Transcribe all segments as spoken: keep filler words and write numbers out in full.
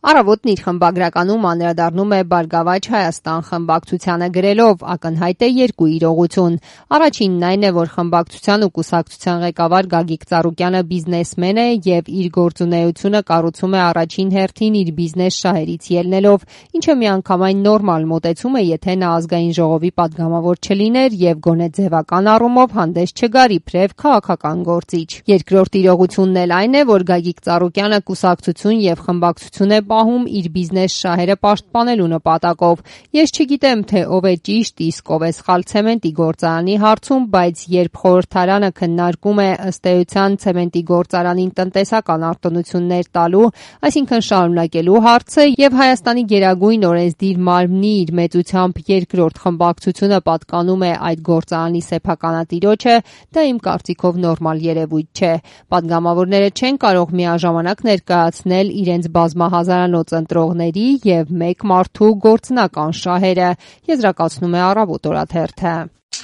Առավոտն իր խմբագրականում անդրադառնում է Բարգավաճ Հայաստան խմբակցությանը գրելով. ակնհայտ է երկու իրողություն։ Առաջինն այն է, որ խմբակցության ու կուսակցության ղեկավար Գագիկ Ծառուկյանը բիզնեսմեն է եւ իր գործունեությունը կառուցում է առաջին հերթին իր բիզնես շահերից ելնելով, ինչը միանգամայն նորմալ մոտեցում է, եթե նա ազգային ժողովի պատգամավոր չլիներ եւ գոնե ձևական առումով հանդես չգար իբրև քաղաքական գործիչ։ Երկրորդ իրողությունն էլ այն է, որ Գագիկ Ծառուկյանը կուսակցություն եւ խմբակցություն է պահում իր բիզնես շահերը պաշտպանելու նպատակով։ Ես չգիտեմ, թե ով է ճիշտ, իսկ ով է սխալ ցեմենտի գործարանի հարցում, բայց երբ խորհրդարանը քննարկում է ըստ էության ցեմենտի գործարանին տնտեսական արտոնություններ տալու, այսինքն շարունակելու հարցը եւ Հայաստանի գերագույն օրենսդիր մարմնի իր մեծությամբ երկրորդ խմբակցությունը պատկանում է այդ գործարանի սեփականատիրոջը, դա իմ կարծիքով նորմալ երևույթ չէ։ Պատգամավորները չեն կարող միաժամանակ ներկայացնել իրենց բազմահազարանոց ընտրողների եւ մեկ մարդու գործնական շահերը, եզրակացնում է Առավոտ օրաթերթը։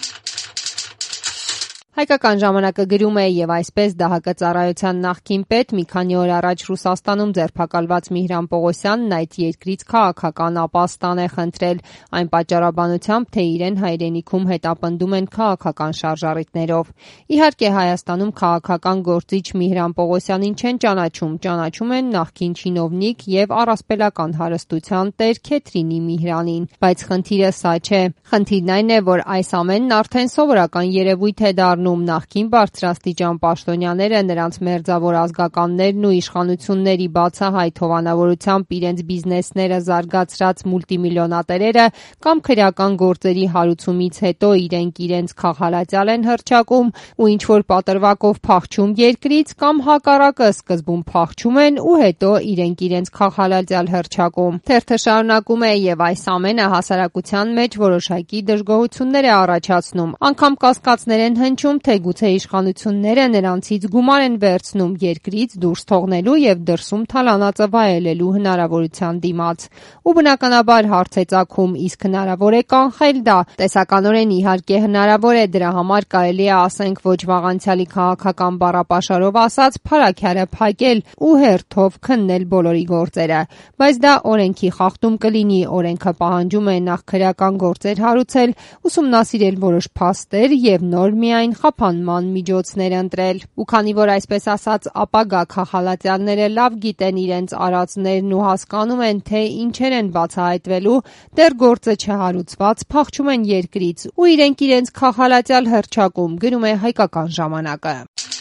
Հայկական ժամանակը գրում է եւ այսպես ԴՀԿ ծառայության նախկին պետ մի քանի օր առաջ Ռուսաստանում ձերբակալված Միհրան Պողոսյանն այդ երկրից քաղաքական ապաստան է խնդրել այն պատճառաբանությամբ, թե իրեն հայրենիքում հետապնդում են քաղաքական շարժառիթներով։ Իհարկե Հայաստանում քաղաքական գործիչ Միհրան Պողոսյանին չեն ճանաչում, ճանաչում են նախկին չինովնիկ եւ առասպելական հարստության տեր Քեթրինի Միհրանին, բայց խնդիրը սա չէ։ Խնդիրն այն է, որ այս ամենն արդեն սովորական երևույթ է դառնում։ Նախկին բարձրաստիճան պաշտոնյաները նրանց մերձավոր ազգականներն ու իշխանությունների բացահայտ հովանավորությամբ իրենց բիզնեսները զարգացրած մուլտիմիլիոնատերերը կամ քրեական գործերի հարուցումից հետո իրենք իրենց քաղհալածյալ են հռչակում ու ինչ-որ պատրվակով փախչում երկրից կամ հակառակը սկզբում փախչում են ու հետո իրենք իրենց քաղհալածյալ հռչակում։ Թերթը շարունակում է եւ այս ամենը հասարակության մեջ որոշակի դժգոհություններ է առաջացնում։ Անգամ կասկածներ են հնչում, թե գուցե իշխանությունները նրանցից գումար են վերցնում երկրից դուրս թողնելու եւ դրսում թալանածը վայելելու հնարավորության դիմաց։ Ու բնականաբար հարց է ծագում, իսկ հնարավոր է կանխել դա։ Տեսականորեն իհարկե հնարավոր է, դրա համար կարելի է ասենք ոչ վաղանցյալի քաղաքական բառապաշարով ասած փարաքյարը փակել ու հերթով քննել բոլորի գործերը։ Բայց դա օրենքի խախտում կլինի, օրենքը պահանջում է նախ քրեական գործեր հարուցել, ուսումնասիրել որոշ փաստեր եւ նոր միայն խափանման միջոցներ ընտրել։ Ու քանի որ այսպես ասած ապագա քաղաքալատյանները լավ գիտեն իրենց արածներն ու հասկանում են, թե ինչեր են բացահայտվելու, դեռ գործը չհարուցված փախչում են երկրից ու իրենք իրենց քաղաքալատյալ հռչակում, գրում է Հայկական ժամանակը։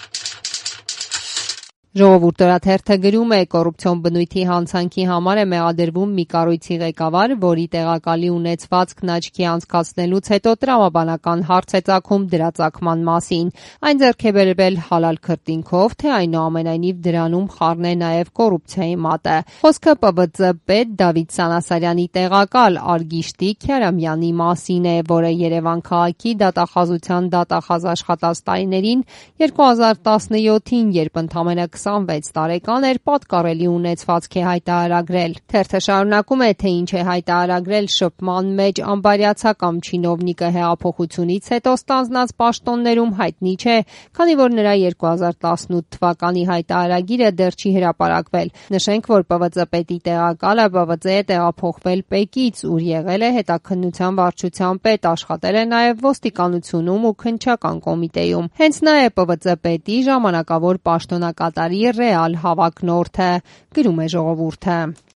Ժողովուրդ օրաթերթը գրում է. կոռուպցիոն բնույթի հանցանքի համար է մեղադրվում մի կառույցի ղեկավար, որի տեղակալի ունեցվածքն աչքի անցկացնելուց հետո տրամաբանական հարց է ծագում դրա ծագման մասին։ Այն ձեռք է բերվել հալալ քրտինքով, թե այնուամենայնիվ դրանում խառն է նաև կոռուպցիայի մատը։ Խոսքը Պ V Ծ պետ Դավիթ Սանասարյանի տեղակալ Արգիշտի Քյարամյանի մասին է, որը Երևան քաղաքի դատախազության դատախազ աշխատած տարիներին երկու հազար տասնյոթին, երբ ընդամենը քսանվեց տարեկան էր, պատկառելի ունեցվածք է հայտարարագրել։ Թերթը շարունակում է, թե ինչ է հայտարարագրել շփման մեջ ամբարյացակամ չինովնիկը հեղափոխությունից հետո ստանձնած պաշտոններում հայտնի չէ, քանի որ նրա երկու հազար տասնութ թվականի հայտարարագիրը դեռ չի հրապարակվել։ Նշենք, որ Պ V Ծ պետի տեղակալը Պ V Ծ է տեղափոխվել Պեկից, ուր եղել է հետաքննության վարչության պետ, աշխատել է նաև ոստիկանությունում ու քննչական կոմիտեում։ Հենց նա է Պ V Ծ պետի ժամանակավոր պաշտոնակատարի ռեալ հավակնորդը, գրում է Ժողովուրդը։